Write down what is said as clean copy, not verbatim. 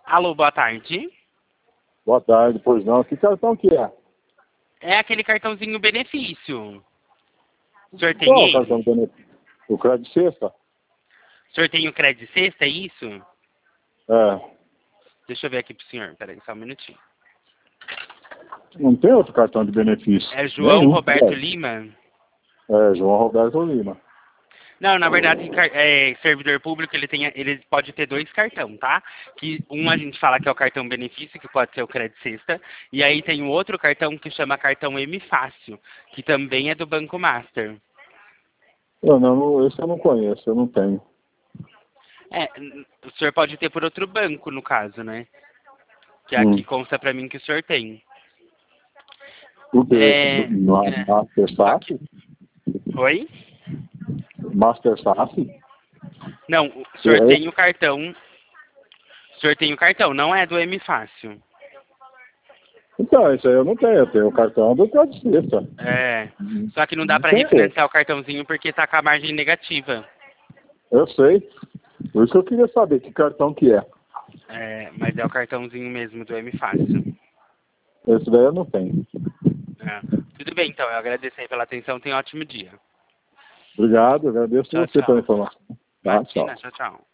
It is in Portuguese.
Alô, boa tarde. Boa tarde, pois não. Que cartão que é? É aquele cartãozinho benefício. O senhor tem Qual o ele? cartão benefício? O crédito sexta? O senhor tem o crédito sexta, é isso? É. Deixa eu ver aqui pro senhor. Peraí, só um minutinho. Não tem outro cartão de benefício? É João Nenhum. Roberto Lima? É, João Roberto Lima. Não, na verdade, servidor público, ele pode ter dois cartões, tá? Que um a gente fala que é o cartão benefício, que pode ser o crédito sexta, e aí tem um outro cartão que chama cartão M Fácil, que também é do Banco Master. Esse eu não conheço, eu não tenho. O senhor pode ter por outro banco, no caso, né? Que aqui consta pra mim que o senhor tem. O quê? Master SAF? Oi? Master SAF? Não, o senhor tem o cartão. O senhor tem o cartão, não é do M Fácil. Então, isso aí eu não tenho. Eu tenho o cartão do crédito sexta. Só que não dá pra refinanciar o cartãozinho porque tá com a margem negativa. Eu sei. Por isso que eu queria saber que cartão que é. Mas é o cartãozinho mesmo do M Fácil. Esse daí eu não tenho. Tudo bem, então. Eu agradeço aí pela atenção. Tenha um ótimo dia. Obrigado, agradeço Tchau, você pela tchau. informação. Tá, tchau. Imagina, tchau, tchau.